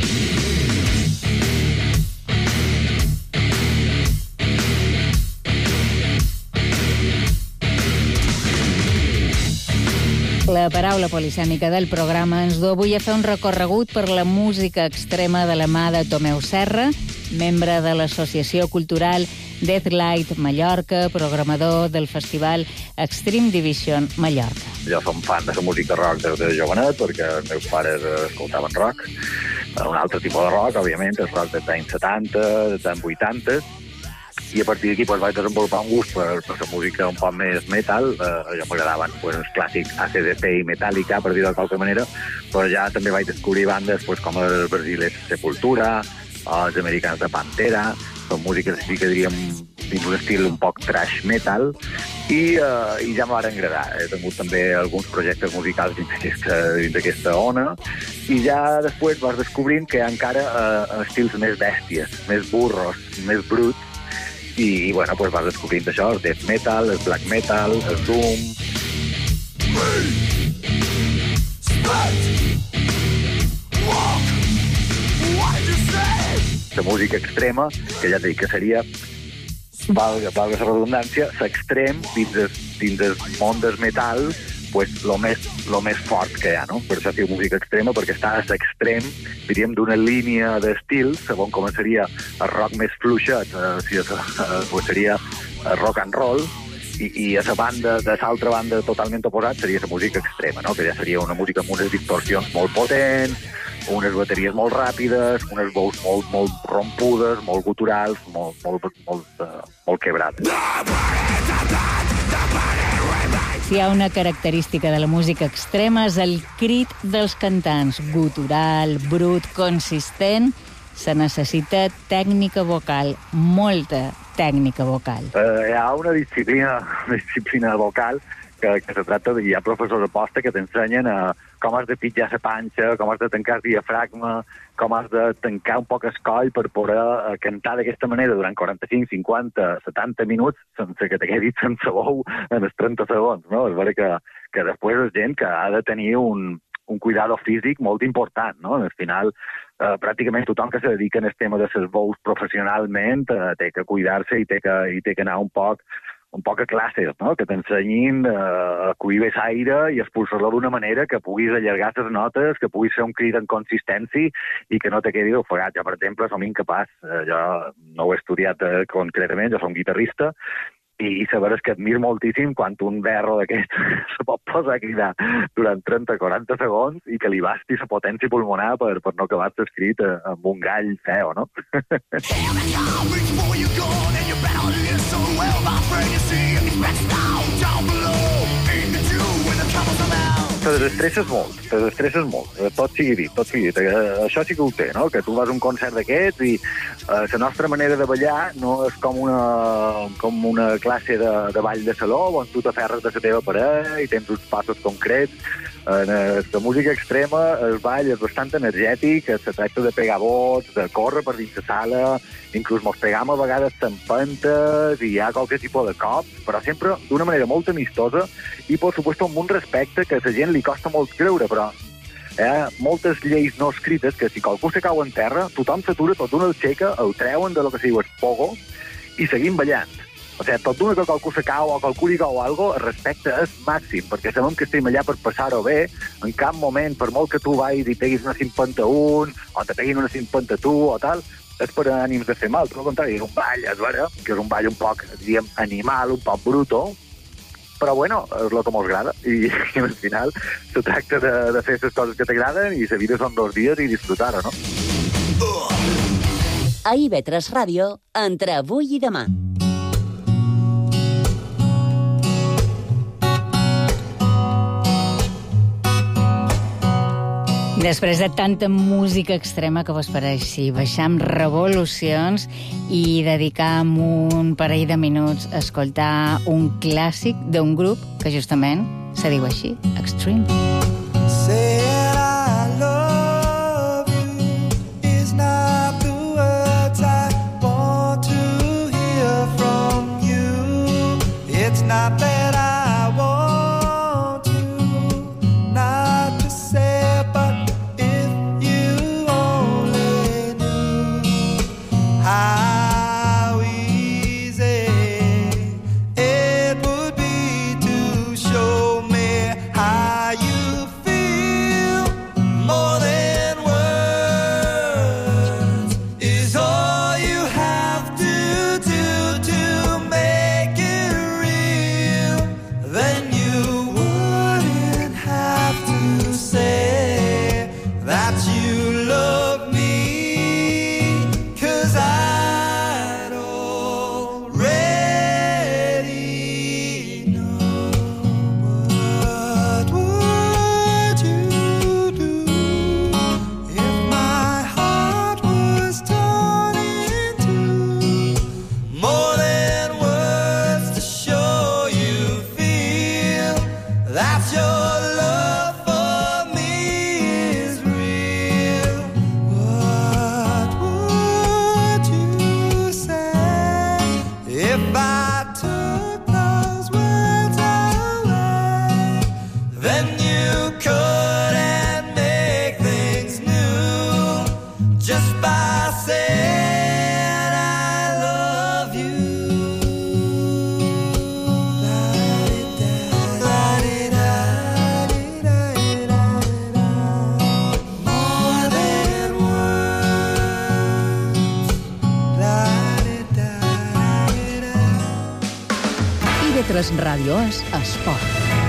La paraula polisèmica del programa ens du avui a fer un recorregut per la música extrema de la mà de Tomeu Serra, membre de l'Associació Cultural Deathlight Mallorca, programador del festival Extreme Division Mallorca. Jo som fan de la música rock des de jovenet, perquè els meus pares escoltaven rock. Un altre tipus de rock, òbviament, el rock dels anys setanta, dels anys vuitanta, i a partir d'aquí pues, vaig desenvolupar un gust per, per la música un poc més metal. Eh, ja m'agradaven pues, els clàssics A C D C i Metallica, per dir-ho de qualque manera, però ja també vaig descobrir bandes pues, com els brasilers Sepultura, els americans de Pantera, són músiques així que diríem dins un estil un poc thrash metal, i, eh, i ja m'ho van agradar. He tingut també alguns projectes musicals dins d'aquesta, dins d'aquesta ona, i ja després vas descobrint que hi ha encara eh, estils més bèsties, més burros, més bruts, i, i bueno, pues vas descobrint això, el death metal, el black metal, el doom. La música extrema, que ja et dic que seria, valga, valga la redundància, l'extrem dins del, dins del món del metal, pues, lo més, lo més fort que hi ha, no? Per això diu música extrema, perquè està a l'extrem, diríem, d'una línia d'estil, segons començaria el rock més fluixet, eh, si és, eh, pues seria el rock and roll, i, i a la banda, de l'altra banda totalment oposat, seria la música extrema, no? Que ja seria una música amb unes distorsions molt potents, unes bateries molt ràpides, unes veus molt, molt rompudes, molt guturals, molt, molt, molt, uh, molt quebrades. Si hi ha una característica de la música extrema és el crit dels cantants, gutural, brut, consistent. Se necessita tècnica vocal, molta tècnica vocal. Uh, hi ha una disciplina, una disciplina vocal que, que se tracta de... Hi ha professors de posta que t'ensenyen a com has de pitjar la panxa, com has de tancar el diafragma, com has de tancar un poc el coll per poder cantar d'aquesta manera durant quaranta-cinc, cinquanta, setanta minuts sense que t'hagués dit sense bou en els trenta segons, no? És vera que, que després és gent que ha de tenir un, un cuidado físic molt important, no? Al final, eh, pràcticament tothom que se dedica en el tema de les veus professionalment eh, té que cuidar-se i té que, i té que anar un poc un poc a classes, no? Que t'ensenyin eh, a cuir bé l'aire i expulsar-lo d'una manera que puguis allargar les notes, que puguis fer un crit en consistència i que no te quedi ofegat. Jo, per exemple, som incapaç, eh, jo no ho he estudiat eh, concretament, jo som guitarrista, i saber és que admir moltíssim quan un berro d'aquest se pot posar a cridar durant trenta a quaranta segons i que li basti la potència pulmonar per, per no acabar-se escrit amb un gall feo, no? Te desestresses molt, te desestresses molt, tot sigui dit, tot sigui dit. Això sí que ho té, no? Que tu vas a un concert d'aquests i la eh, nostra manera de ballar no és com una, com una classe de, de ball de saló on tu t'aferres de la teva parella i tens uns passos concrets. En la música extrema el ball és bastant energètic, se tracta de pegar bots, de córrer per dins la sala, inclús mos pegam a vegades tempentes i hi ha qualque tipus de cops, però sempre d'una manera molt amistosa i, per supuesto, amb un respecte que a la gent li costa molt creure, però hi ha moltes lleis no escrites que si qualcú se cau en terra, tothom s'atura, tot d'una el aixeca, el treuen de lo que se diu el pogo i seguim ballant. O sigui, tot d'una que qualcú se cau o qualcú li cau algo, el respecte és màxim, perquè sabem que estem allà per passar-ho bé, en cap moment, per molt que tu vagis i peguis una cinquanta-un, o te peguin una cinquanta tu, o tal, és per ànims de fer mal. Tot el contrari, és un ball, és vera, que és un ball un poc, diguem, animal, un poc bruto, però bueno, és el que mos agrada, i, i al final se tracta de, de fer les coses que t'agraden i la vida són dos dies i disfrutar-ho, no? A I V tres Ràdio, entre avui i demà. Després de tanta música extrema que vos pareixi, baixar amb revolucions i dedicar un parell de minuts a escoltar un clàssic d'un grup que justament se diu així, Extreme. Not that I want to, not to say, but if you only knew how easy it would be to show me how you feel. More than words is all you have to do to make it real. Then you wouldn't have to say that you love me, 'cause I'd already know. What would you do if my heart was torn in two? More than words to show you feel that your love for me is real. What would you say if I took those words away? Then you couldn't make things new just by saying I love you. More than words. I V tres Ràdio és esport.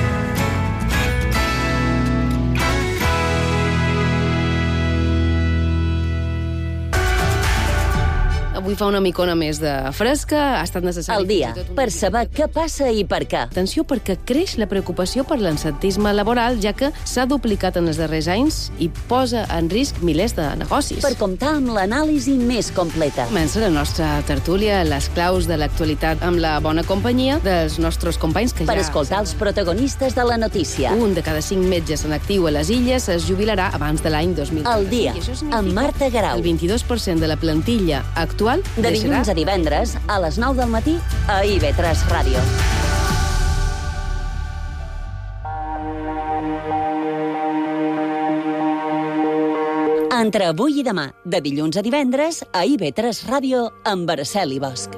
Avui fa una micona més de fresca, ha estat necessari... Al dia, per saber què passa i per què. Atenció, perquè creix la preocupació per l'absentisme laboral, ja que s'ha duplicat en els darrers anys i posa en risc milers de negocis. Per comptar amb l'anàlisi més completa. Comença la nostra tertúlia, les claus de l'actualitat amb la bona companyia dels nostres companys que Per ja... escoltar els protagonistes de la notícia. Un de cada cinc metges en actiu a les illes es jubilarà abans de l'any dos mil trenta. Al dia, amb Marta Garau. El vint-i-dos per cent de la plantilla actual De dilluns a divendres, a les nou del matí, a I V tres Ràdio. Entre avui i demà, de dilluns a divendres, a I V tres Ràdio, amb Araceli Bosch.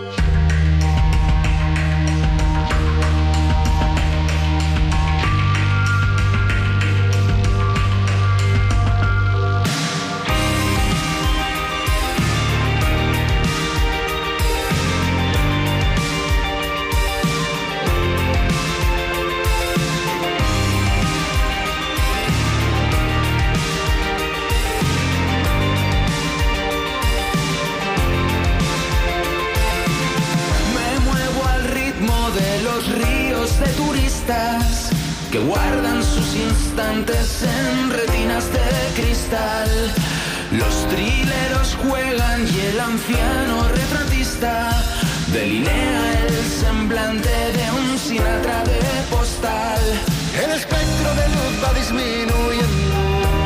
Que guardan sus instantes en retinas de cristal. Los trileros juegan y el anciano retratista delinea el semblante de un Sinatra de postal. El espectro de luz va disminuyendo,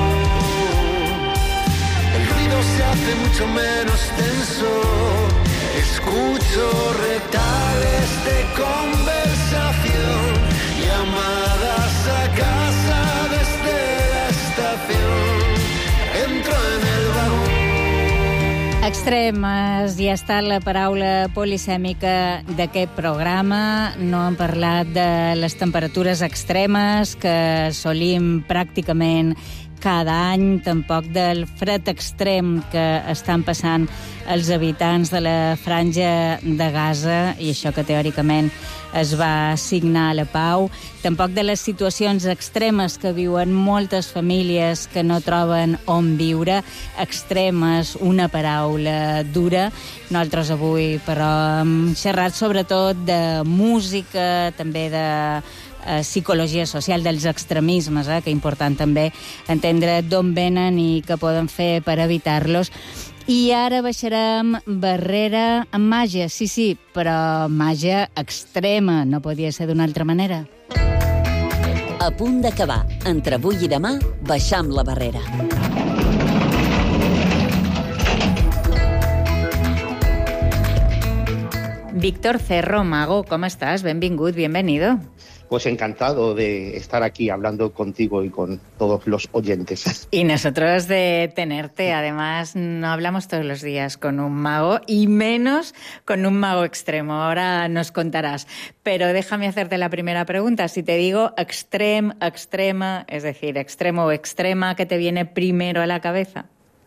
el ruido se hace mucho menos tenso. Escucho retales de conversación, llamadas a casa desde la estación. Entro en el vagón. Extremes, ja està la paraula polisèmica d'aquest programa. No hem parlat de les temperatures extremes que assolim pràcticament cada any, tampoc del fred extrem que estan passant els habitants de la franja de Gaza, i això que teòricament es va signar la pau, tampoc de les situacions extremes que viuen moltes famílies que no troben on viure. Extremes, una paraula dura. Nosaltres avui, però, hem xerrat sobretot de música, també de eh, psicologia social, dels extremismes, eh, que és important també entendre d'on venen i què poden fer per evitar-los. I ara baixarem barrera amb màgia, sí, sí, però màgia extrema, no podia ser d'una altra manera. A punt d'acabar. Entre avui i demà, baixam la barrera. Víctor Cerro, mago, ¿cómo estás? Benvingut, bienvenido. Pues encantado de estar aquí hablando contigo y con todos los oyentes. Y nosotros de tenerte. Además, no hablamos todos los días con un mago y menos con un mago extremo. Ahora nos contarás. Pero déjame hacerte la primera pregunta. Si te digo extrem, extrema, es decir, extremo o extrema, ¿qué te viene primero a la cabeza?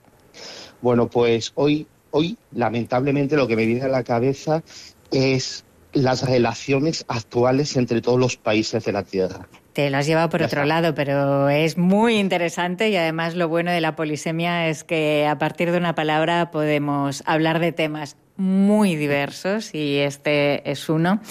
Bueno, pues hoy, hoy lamentablemente, lo que me viene a la cabeza es las relaciones actuales entre todos los países de la Tierra. Te lo has llevado por otro lado, pero es muy interesante y además lo bueno de la polisemia es que a partir de una palabra podemos hablar de temas muy diversos y este es uno.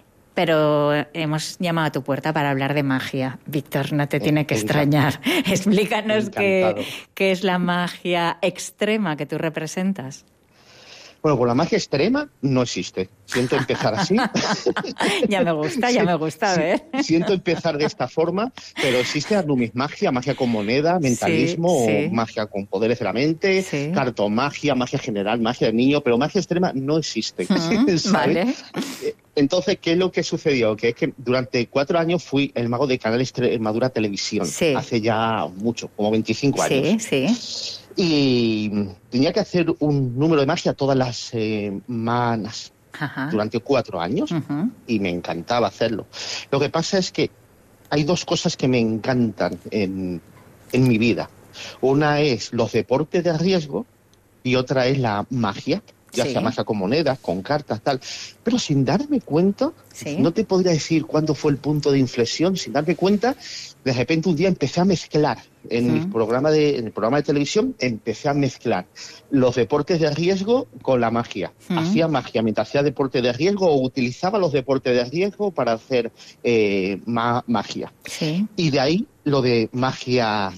Pero hemos llamado a tu puerta para hablar de magia. Víctor, no te tiene que extrañar. Explícanos qué, qué es la magia extrema que tú representas. Bueno, pues la magia extrema no existe. Siento empezar así. Ya me gusta, ya me gusta, a ver. Siento empezar de esta forma, pero existe la numismagia, magia con moneda, mentalismo, sí, sí. o magia con poderes de la mente, sí. cartomagia, magia general, magia de niño, pero magia extrema no existe. Mm, vale. Entonces, ¿qué es lo que sucedió? Que es que durante cuatro años fui el mago de Canal Extremadura Televisión. Sí. Hace ya mucho, como veinticinco años. Sí, sí. Y tenía que hacer un número de magia todas las semanas Ajá. durante cuatro años uh-huh. y me encantaba hacerlo. Lo que pasa es que hay dos cosas que me encantan en, en mi vida. Una es los deportes de riesgo y otra es la magia, ya sí. sea magia con monedas, con cartas, tal. Pero sin darme cuenta, sí. no te podría decir cuándo fue el punto de inflexión, sin darme cuenta, de repente un día empecé a mezclar. En, uh-huh. mi programa de, en el programa de televisión empecé a mezclar los deportes de riesgo con la magia. Uh-huh. Hacía magia mientras hacía deporte de riesgo o utilizaba los deportes de riesgo para hacer eh, ma- magia. Sí. Y de ahí lo de magia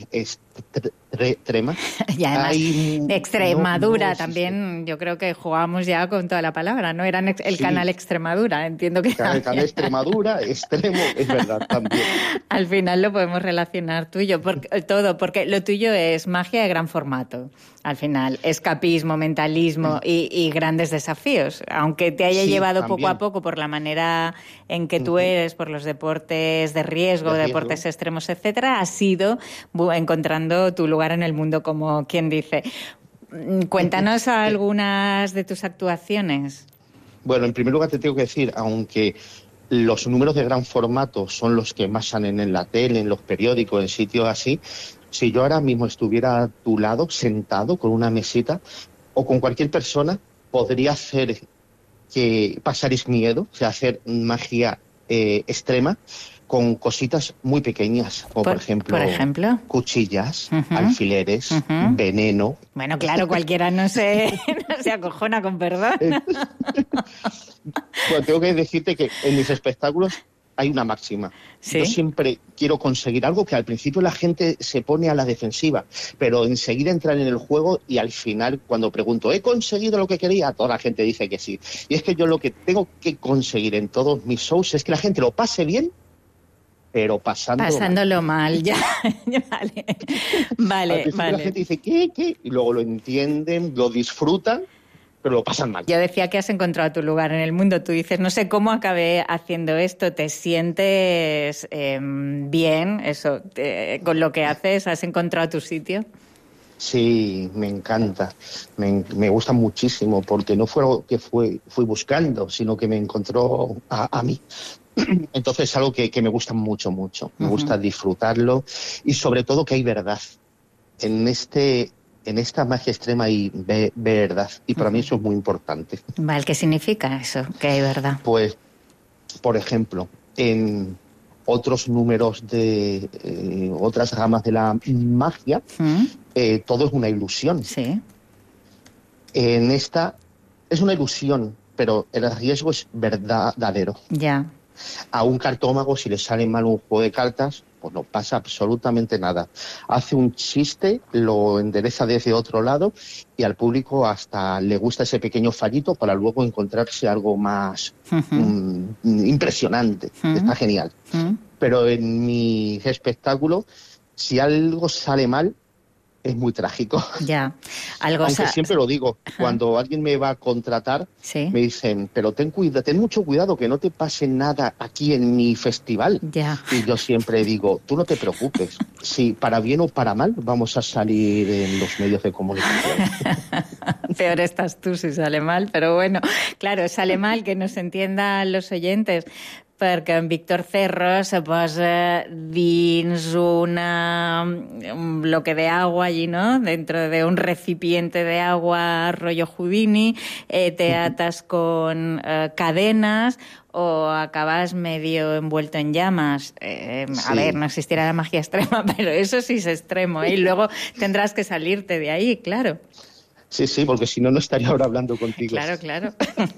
extrema. Y además, Hay, Extremadura no, no también, yo creo que jugamos ya con toda la palabra, ¿no? Era el sí. canal Extremadura, entiendo que... El canal Extremadura, extremo, es verdad, también. Al final lo podemos relacionar tú y yo, porque, todo, porque lo tuyo es magia de gran formato. Al final, escapismo, mentalismo y, y grandes desafíos. Aunque te haya sí, llevado también. poco a poco por la manera en que tú eres, por los deportes de riesgo, de riesgo. deportes extremos, etcétera, has ido encontrando buscando tu lugar en el mundo, como quien dice. Cuéntanos algunas de tus actuaciones. Bueno, en primer lugar te tengo que decir, aunque los números de gran formato son los que más salen en la tele, en los periódicos, en sitios así, si yo ahora mismo estuviera a tu lado, sentado con una mesita, o con cualquier persona, podría hacer que pasaréis miedo, o sea, hacer magia eh, extrema, con cositas muy pequeñas, como por, por ejemplo, por ejemplo, cuchillas, uh-huh. alfileres, uh-huh. veneno. Bueno, claro, cualquiera no se, no se acojona, con perdón. Bueno, tengo que decirte que en mis espectáculos hay una máxima. ¿Sí? Yo siempre quiero conseguir algo que al principio la gente se pone a la defensiva, pero enseguida entran en el juego y al final, cuando pregunto, ¿he conseguido lo que quería? Toda la gente dice que sí. Y es que yo lo que tengo que conseguir en todos mis shows es que la gente lo pase bien, pero pasándolo, pasándolo mal. mal, ya. vale, vale. vale. La gente dice, ¿qué, qué? Y luego lo entienden, lo disfrutan, pero lo pasan mal. Yo decía que has encontrado tu lugar en el mundo. Tú dices, no sé cómo acabé haciendo esto. ¿Te sientes eh, bien eso te, con lo que haces? ¿Has encontrado tu sitio? Sí, me encanta. Me, me gusta muchísimo, porque no fue algo que fue, fui buscando, sino que me encontró a, a mí. Entonces es algo que, que me gusta mucho, mucho. Me uh-huh. gusta disfrutarlo y sobre todo que hay verdad. En este, en esta magia extrema hay ve, verdad y para uh-huh. mí eso es muy importante. Vale, ¿qué significa eso, que hay verdad? Pues, por ejemplo, en otros números de eh, otras gamas de la magia, uh-huh. eh, todo es una ilusión. Sí. En esta es una ilusión, pero el riesgo es verdadero. Ya. A un cartómago, si le sale mal un juego de cartas, pues no pasa absolutamente nada. Hace un chiste, lo endereza desde otro lado y al público hasta le gusta ese pequeño fallito para luego encontrarse algo más uh-huh. um, impresionante. Uh-huh. Está genial. Uh-huh. Pero en mi espectáculo, si algo sale mal, es muy trágico. Ya. Algo Aunque sa- siempre lo digo, Ajá. cuando alguien me va a contratar, ¿Sí? me dicen, pero ten cuidado, ten mucho cuidado que no te pase nada aquí en mi festival. Ya. Y yo siempre digo, tú no te preocupes, si para bien o para mal vamos a salir en los medios de comunicación. Peor estás tú si sale mal, pero bueno, claro, sale mal, que nos entiendan los oyentes. Perquè en Víctor Cerro se posa dins una, un bloque de agua allí, ¿no? Dentro de un recipiente de agua rollo Houdini, eh, te atas con eh, cadenas o acabas medio envuelto en llamas. Eh, sí. A ver, no existirá la magia extrema, pero eso sí es extremo, ¿eh? Y luego tendrás que salirte de ahí, claro. Sí, sí, porque si no, no estaría ahora hablando contigo. Claro, claro.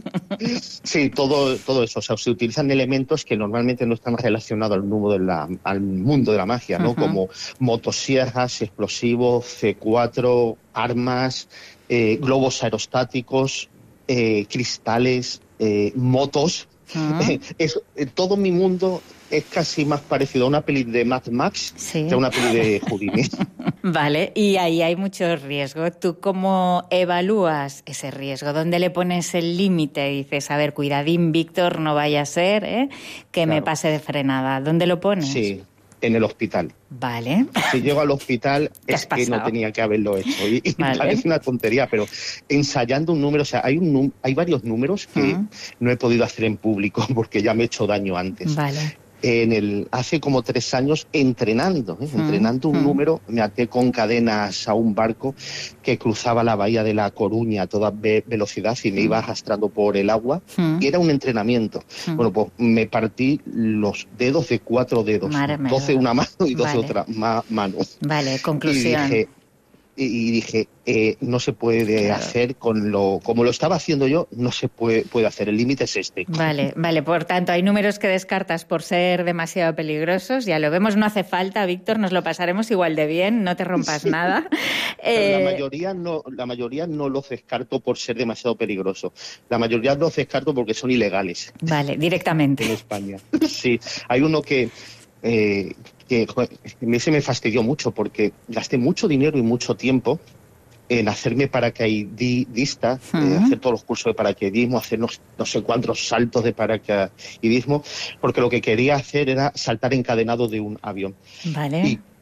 Sí, todo, todo eso. O sea, se utilizan elementos que normalmente no están relacionados al mundo de la, al mundo de la magia, ¿no? Uh-huh. Como motosierras, explosivos, C cuatro, armas, eh, globos aerostáticos, eh, cristales, eh, motos. Uh-huh. Es, eh, todo mi mundo es casi más parecido a una peli de Mad Max sí. que a una peli de Houdini. Vale, y ahí hay mucho riesgo. ¿Tú cómo evalúas ese riesgo? ¿Dónde le pones el límite? Dices, a ver, cuidadín, Víctor, no vaya a ser ¿eh? que claro. me pase de frenada. ¿Dónde lo pones? Sí, en el hospital. Vale. Si llego al hospital es que no tenía que haberlo hecho. Y, y vale. parece una tontería, pero ensayando un número, o sea, hay, un, hay varios números que uh-huh. no he podido hacer en público porque ya me he hecho daño antes. Vale. En el, hace como tres años entrenando, ¿eh? mm, entrenando un mm. número, me até con cadenas a un barco que cruzaba la bahía de La Coruña a toda ve- velocidad y me mm. iba arrastrando por el agua mm. y era un entrenamiento. Mm. Bueno, pues me partí los dedos de cuatro dedos, doce una mano y doce vale. otra ma- mano. Vale, conclusión. Y dije, y dije eh, no se puede claro. hacer con lo como lo estaba haciendo yo, no se puede, puede hacer, el límite es este. Vale, vale, por tanto hay números que descartas por ser demasiado peligrosos, ya lo vemos, no hace falta, Víctor, nos lo pasaremos igual de bien, no te rompas sí. nada. eh... la mayoría no, la mayoría no los descarto por ser demasiado peligroso, la mayoría los descarto porque son ilegales. Vale, directamente. En España. Sí, hay uno que eh, que joder, ese me fastidió mucho porque gasté mucho dinero y mucho tiempo en hacerme paracaidista, uh-huh. eh, hacer todos los cursos de paracaidismo, hacer no, no sé cuántos saltos de paracaidismo, porque lo que quería hacer era saltar encadenado de un avión. Vale. Y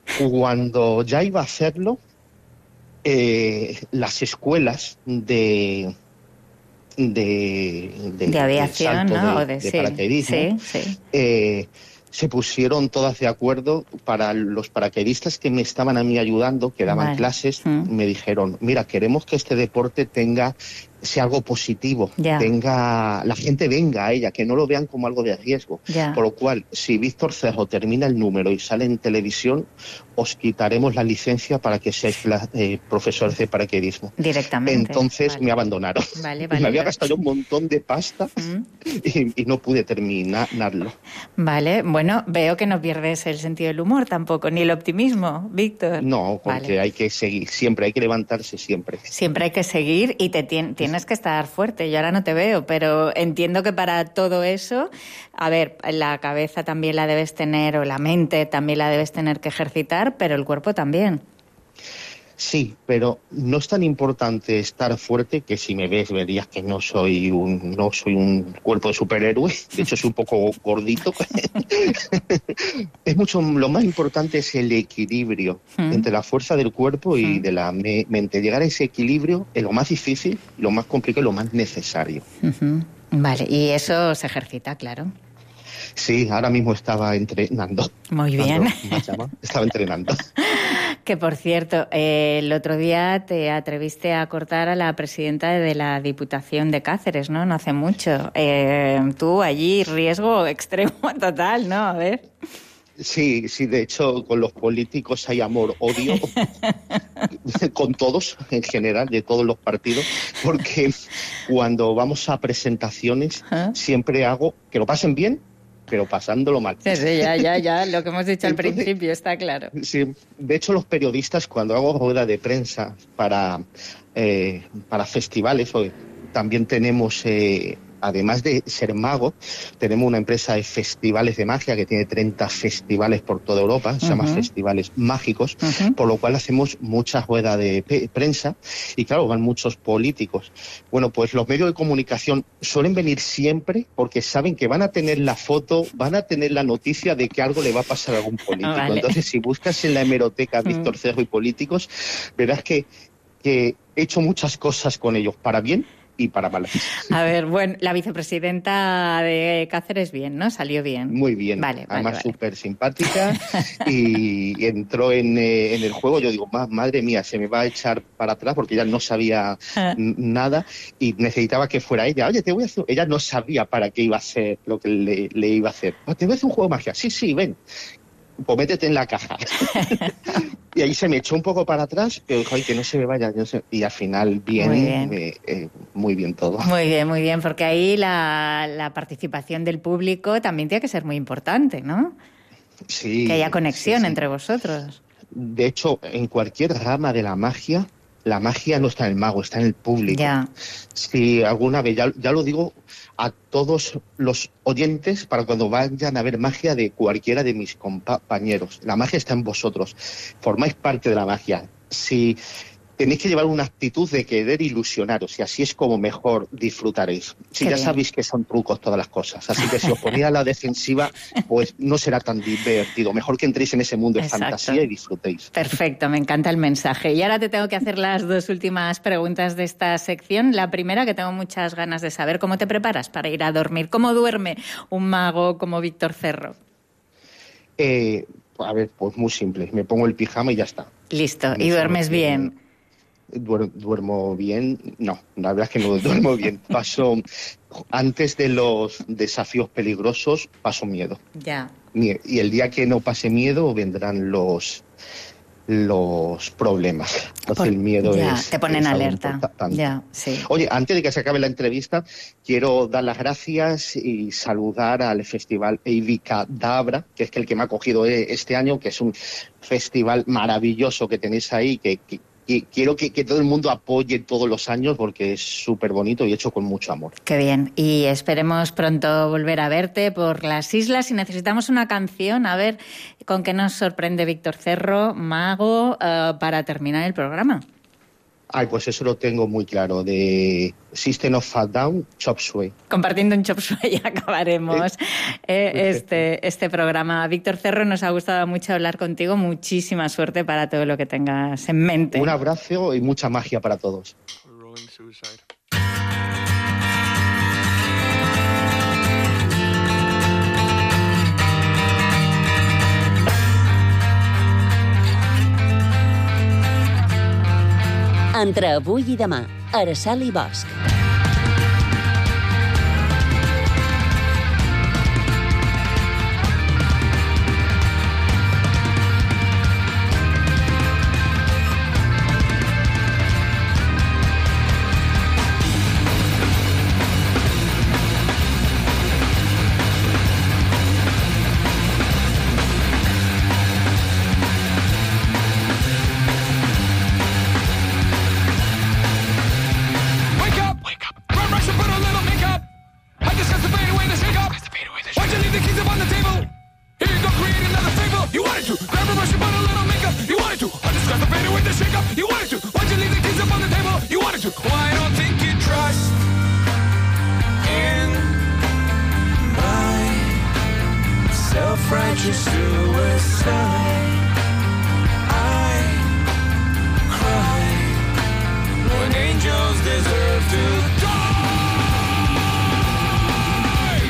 Cuando ya iba a hacerlo, eh, las escuelas de... De, de, de aviación, de salto, ¿no? de, O de, de sí, paracaidismo, sí, sí. Eh, se pusieron todas de acuerdo. Para los paracaidistas que me estaban a mí ayudando, que daban Vale. clases, Mm. me dijeron, mira, queremos que este deporte tenga, sea algo positivo, Ya. tenga, la gente venga a ella, que no lo vean como algo de riesgo. Ya. Por lo cual, si Víctor Cerro termina el número y sale en televisión, os quitaremos la licencia para que seáis eh, profesores de paracaidismo. Directamente. Entonces vale. me abandonaron. Vale, vale. Me había gastado un montón de pasta y, y no pude terminarlo. Vale, bueno, veo que no pierdes el sentido del humor tampoco, ni el optimismo, Víctor. No, porque Vale. hay que seguir siempre, hay que levantarse siempre. Siempre hay que seguir y te tien- tienes que estar fuerte. Yo ahora no te veo, pero entiendo que para todo eso, a ver, la cabeza también la debes tener, o la mente también la debes tener que ejercitar, pero el cuerpo también. Sí, pero no es tan importante estar fuerte, que si me ves verías que no soy un no soy un cuerpo de superhéroe. De hecho, soy un poco gordito. Es mucho, lo más importante es el equilibrio Mm. entre la fuerza del cuerpo y Mm. de la me- mente. Llegar a ese equilibrio es lo más difícil, lo más complicado y lo más necesario. Ujú. Vale, y eso se ejercita, claro. Sí, ahora mismo estaba entrenando. Muy bien. Cuando me has llamado, estaba entrenando. Que, por cierto, eh, el otro día te atreviste a cortar a la presidenta de la Diputación de Cáceres, ¿no? No hace mucho. Eh, tú allí, riesgo extremo total, ¿no? A ver. Sí, sí, de hecho, con los políticos hay amor, odio, con todos en general, de todos los partidos, porque cuando vamos a presentaciones siempre hago que lo pasen bien, pero pasándolo mal. Sí, sí, ya, ya, ya, lo que hemos dicho al principio, está claro. Sí, de hecho, los periodistas, cuando hago rueda de prensa para, eh, para festivales, hoy también tenemos... Eh, además de ser mago, tenemos una empresa de festivales de magia que tiene treinta festivales por toda Europa, se llama Ujú. Festivales Mágicos, por lo cual hacemos mucha rueda de pe- prensa y claro, van muchos políticos. Bueno, pues los medios de comunicación suelen venir siempre porque saben que van a tener la foto, van a tener la noticia de que algo le va a pasar a algún político. Vale. Entonces, si buscas en la hemeroteca Víctor Cerro y políticos, verás que, que he hecho muchas cosas con ellos, para bien y para mal. A ver, bueno, la vicepresidenta de Cáceres bien, ¿no? Salió bien. Muy bien, Vale, vale, además vale. súper simpática y entró en, eh, en el juego. Yo digo, "Ma- madre mía, se me va a echar para atrás", porque ella no sabía n- nada y necesitaba que fuera ella. Oye, te voy a hacer... Ella no sabía para qué iba a hacer lo que le, le iba a hacer. "Ah, te voy a hacer un juego de magia". Sí, sí, ven. Pues métete en la caja. Y ahí se me echó un poco para atrás, pero dijo, "Ay, que no se me vaya". No sé. Y al final, bien, Muy bien. eh, eh, muy bien todo. Muy bien, muy bien, porque ahí la, la participación del público también tiene que ser muy importante, ¿no? Sí, Que haya conexión sí, sí. entre vosotros. De hecho, en cualquier rama de la magia, la magia no está en el mago, está en el público. Ya. Si alguna vez, ya, ya lo digo a todos los oyentes para cuando vayan a ver magia de cualquiera de mis compañeros. La magia está en vosotros. Formáis parte de la magia. Si tenéis que llevar una actitud de querer ilusionaros y así es como mejor disfrutaréis. Si Qué ya bien. sabéis que son trucos todas las cosas. Así que si os ponéis a la defensiva, pues no será tan divertido. Mejor que entréis en ese mundo de Exacto. fantasía y disfrutéis. Perfecto, me encanta el mensaje. Y ahora te tengo que hacer las dos últimas preguntas de esta sección. La primera, que tengo muchas ganas de saber, ¿cómo te preparas para ir a dormir? ¿Cómo duerme un mago como Víctor Cerro? Eh, a ver, pues muy simple. Me pongo el pijama y ya está. Listo, y Eso duermes no tiene- bien. Duer- duermo bien, no, la verdad es que no duermo bien. Paso, antes de los desafíos peligrosos, paso miedo. Ya. Mie- Y el día que no pase miedo, vendrán los los problemas. Entonces Por- el miedo ya, es... te ponen es algo alerta. importante. Ya, sí. Oye, antes de que se acabe la entrevista, quiero dar las gracias y saludar al Festival Eivicadabra, que es el que me ha acogido eh, este año, que es un festival maravilloso que tenéis ahí, que, que- que quiero que, que todo el mundo apoye todos los años porque es súper bonito y hecho con mucho amor. Qué bien. Y esperemos pronto volver a verte por las islas. Y necesitamos una canción, a ver con qué nos sorprende Víctor Cerro, mago, eh, para terminar el programa. Ay, pues eso lo tengo muy claro, de System of a Down, Chop Suey. Compartiendo un chop suey acabaremos eh, este, este programa. Víctor Cerro, nos ha gustado mucho hablar contigo. Muchísima suerte para todo lo que tengas en mente. Un abrazo y mucha magia para todos. Entre avui i demà, Araceli Bosch. Self-righteous suicide. I cry when angels deserve to die.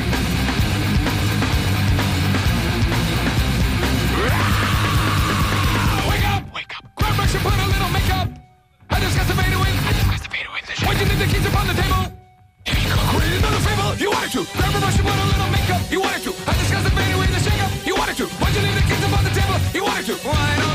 Wake up, wake up. Grab brush and put a little makeup. I just got to fade away. I just got to fade away. Why'd you leave the keys upon the table? Here you go. Create another fable. You wanted to. Grab a brush and put a little makeup. You wanted to. I just got to fade away the shake up. You wanted to. Why'd you leave the keys upon the table? You wanted to. Why not?